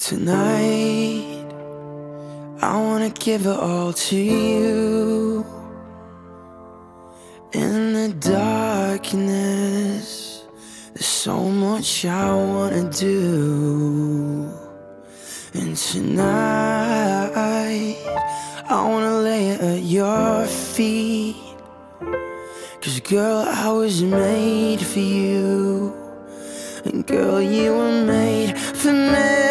Tonight, I wanna give it all to you. In the darkness, there's so much I wanna do. And tonight, I wanna lay it at your feet. 'Cause girl, I was made for you. And girl, you were made for me.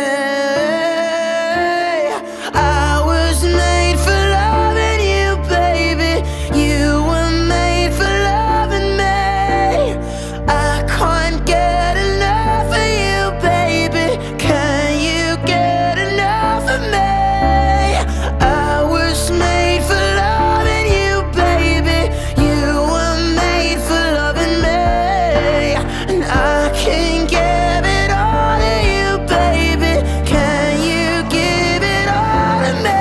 I was made for loving you, baby. You were made for loving me. I can't get enough of you, baby. Can you get enough of me? I was made for loving you, baby. You were made for loving me. And I can't give it all to you, baby. Can you give it all to me?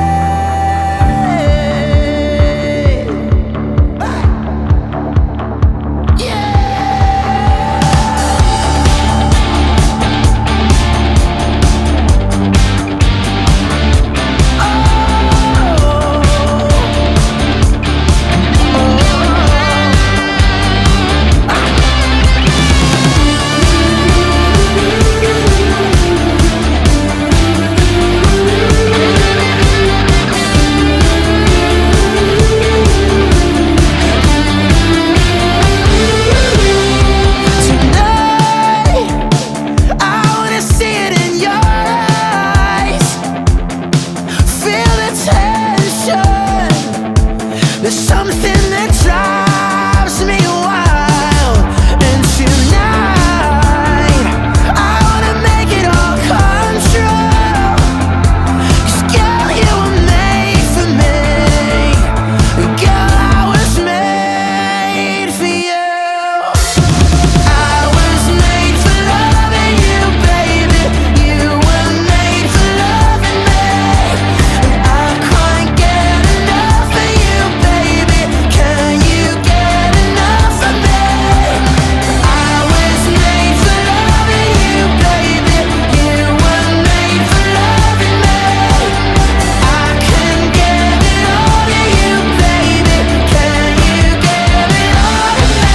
There's something that drives me wild. And tonight, I wanna make it all come true. 'Cause girl, you were made for me. Girl, I was made for you. I was made for loving you, baby. You were made for loving me. And I can't get enough of you, baby. Can you get enough of me? I was made for loving you, baby. You were made for loving me. I can give it all to you, baby. Can you give it all to me?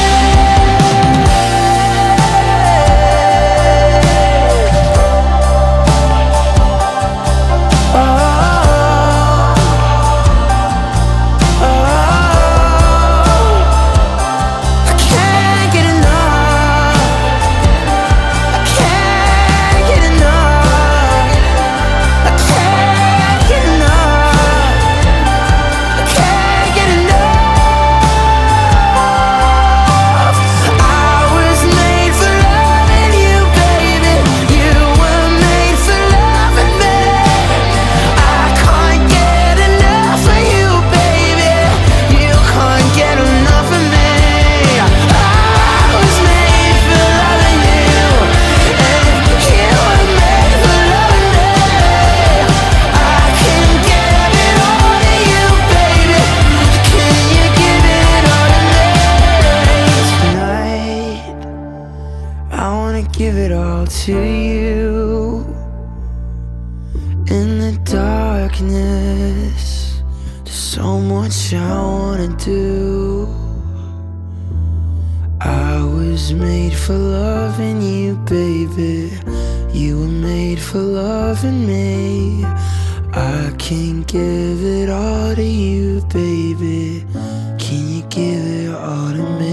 I can't get enough. I can't get enough. I can't get enough. I can't get enough. I was made for loving you, baby. You were made for loving me. I can't get enough of you, baby. You can't get enough of me. I was made for loving you, and you were made for loving me. I can give it all to you, baby. Can you give it all to me? Tonight, I wanna give it all to you. In the darkness, there's so much I wanna do. I was made for loving you, baby. You were made for loving me. I can give it all to you, baby. Can you give it all to me?